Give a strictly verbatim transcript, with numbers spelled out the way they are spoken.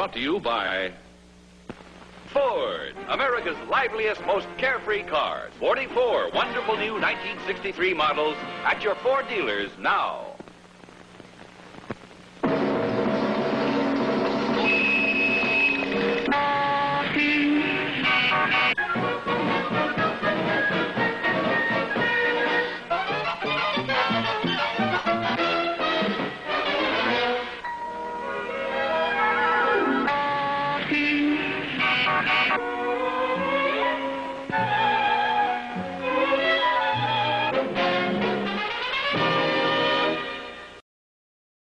brought to you by Ford, America's liveliest, most carefree cars. forty-four wonderful new nineteen sixty-three models at your Ford dealers now.